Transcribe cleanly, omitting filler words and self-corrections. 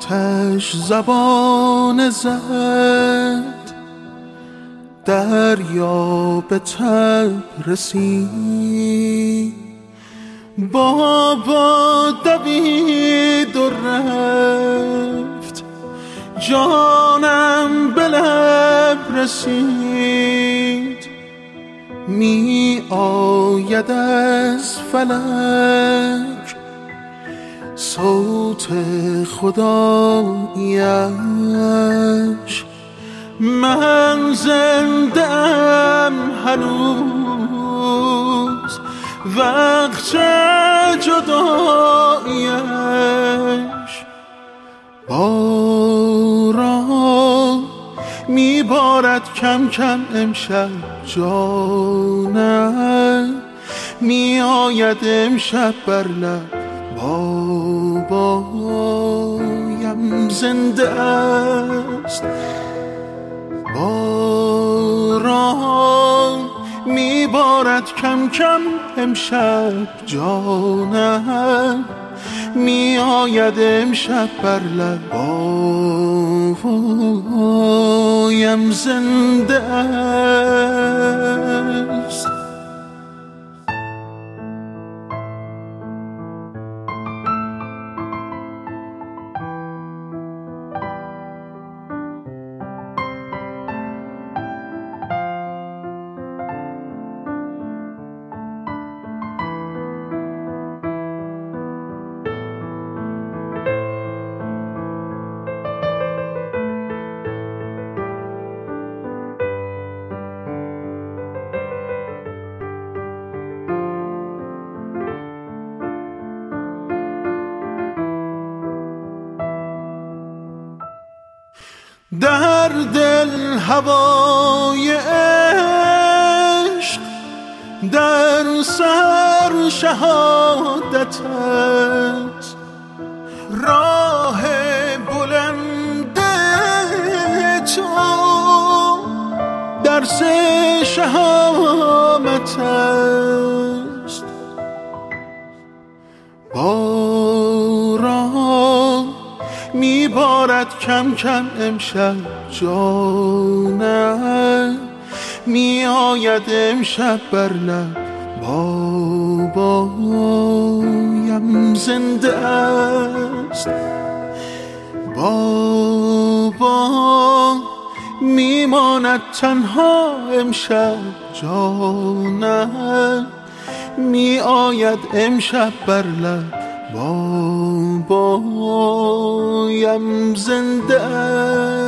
آتش زبان زد، دریا به تب رسید. بابا دوید و رفت، جانم به لب رسید. می آید از فلک صوت خداییش، من زنده ام هنوز وقت جداییش. باران میبارد کم کم امشب جانم، می آید امشب بر لب بابایم زنده است. باران میبارد کم کم امشب جانم، می آید امشب بر لب بابایم زنده است. در دل هوای عشق، در سر شهادت است. راه بلند تو درس شهامت است. باران میبارد کم کم امشب جانم، می آید امشب بر لب بابایم زنده است. بابا میماند تنها امشب جانم، می آید امشب بر لب بابایم زنده است.